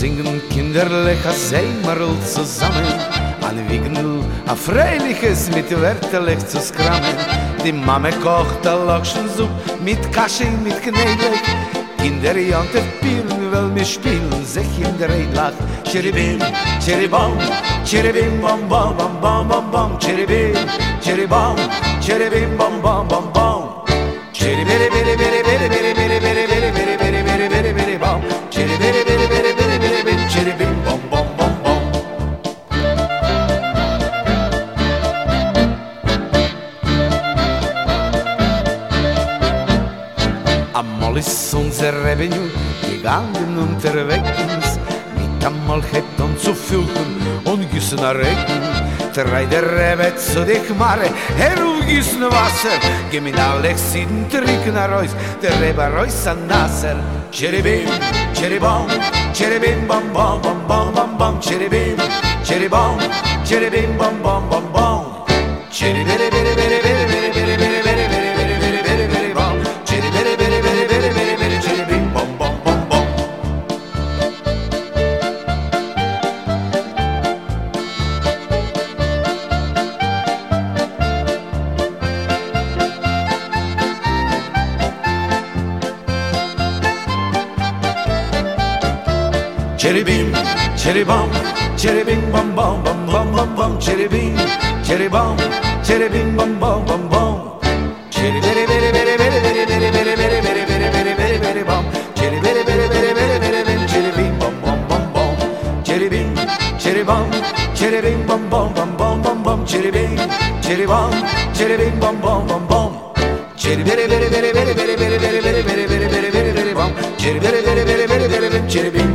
singen kinderlich a Seimerl zusammen, an Wignel a freiliches mit Wörterlich zu skrammen. Die Mame kocht a Lochschensup mit Kasche, mit Knädelig. Kinder jantet Pieren, weil wir spielen sich in der Eidlach. Cheribim, cheribam, cheribim, bam, bam, bam, bam, bam, bam. Cheribim, cheribam, cheribim, bam, bam, bam, bam. Cheribiri, biri, biri, biri, biri, biri, biri, biri, biri, biri, biri, biri, biri, bam. Cheribiri, biri, biri, biri, biri, biri, cheribim, bam, bam, bam, bam. Amol ist unser Revenue gegangen unterwegs, mit Amol hat uns zu füllen und gießen a Regen. Drei der Rebbe zu dich Mare, gießen Wasser, gemin Alex in trinken a Reus, der Rebbe a Reus an Nasser. Cheribim, cheribam, cheribim, bam, bam, bam, bam, bam, bam. Cheribim, cheribam, cheribim, bam, bam, bam, bam. Cheribiri, biri, biri, biri, biri, biri, biri, biri, biri, biri, biri, biri, biri, bam. Cheribiri, biri, biri, biri, biri, biri, cheribim, bam, bam, bam, bam. Cheribim, cheribam, cheribim, bam, bam, bam, bam, bam, bam. Cheribim, cheribam, cheribim, bam, bam, bam, bam. Cheribiri, biri, biri, biri, biri, biri, biri, biri, biri, biri, biri, biri, biri, bam. Cheribiri, biri, biri, biri, biri, biri, cheribim, bam, bam, bam, bam. Cheribim, cheribam, cheribim, bam, bam, bam, bam, bam, bam. Cheribim, cheribam, cheribim, bam, bam, bam, bam. Cheribiri, biri, biri, biri, biri, biri, biri, biri, biri, biri, biri, biri, biri, bam. Cheribiri, biri, biri, biri, biri, biri, cheribim.